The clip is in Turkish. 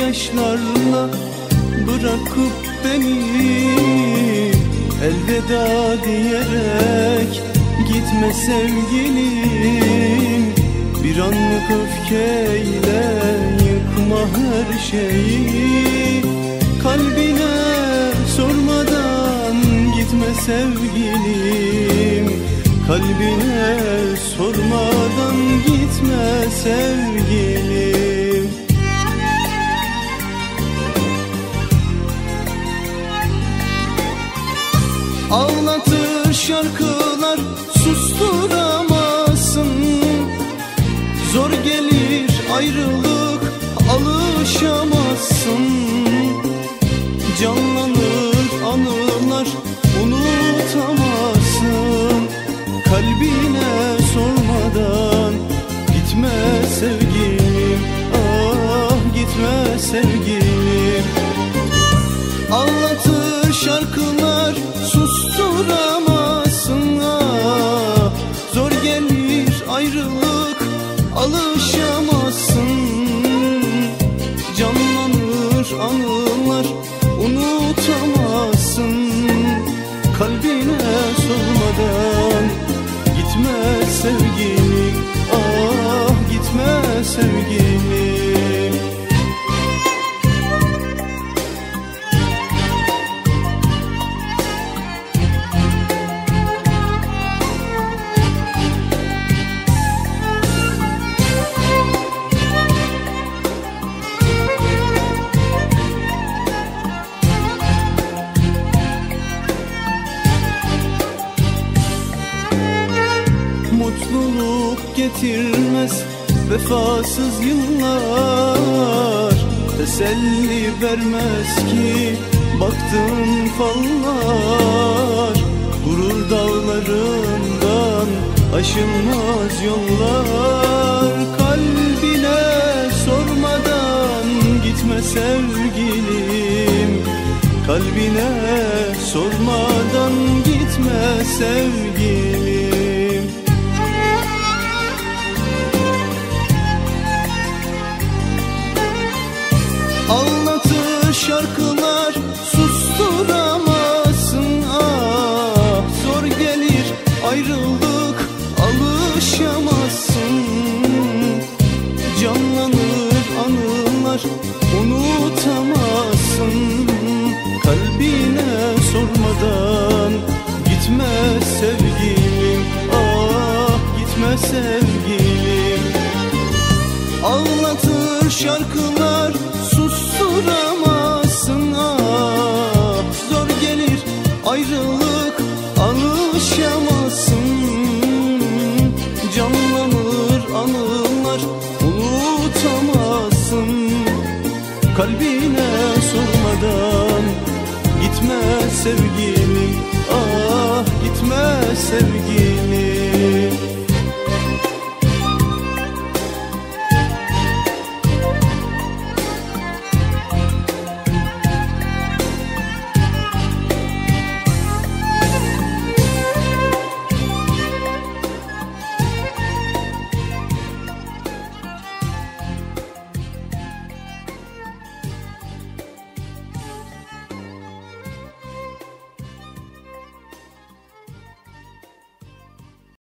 gözyaşlarla bırakıp beni elveda diyerek gitme sevgilim. Bir anlık öfkeyle yıkma her şeyi, kalbine sormadan gitme sevgilim. Kalbine sormadan gitme sevgilim. Ağlatır şarkılar susturamazsın, zor gelir ayrılık alışamazsın. Canlanır anılar unutamazsın, kalbine sormadan gitme sevgilim. Ah gitme sevgilim. Ağlatır şarkılar susturamazsın, ah zor gelir ayrılık alışamazsın. Canlanır anılar unutamazsın, kalbine sormadan gitme sevgilim. Ah gitme sevgilim. Mutluluk getirmez vefasız yıllar, teselli vermez ki baktığın fallar. Gurur dağlarından aşılmaz yollar, kalbine sormadan gitme sevgilim. Kalbine sormadan gitme sevgilim. Ağlatır şarkılar susturamazsın, ah zor gelir ayrılık alışamazsın. Canlanır anılar unutamazsın, kalbine sormadan gitme sevgilim. Ah gitme sevgilim. Ağlatır şarkılar susturamazsın, ah zor gelir ayrılık alışamazsın. Canlanır anılar unutamazsın, kalbine sormadan gitme sevgilim. Ah gitme sevgilim.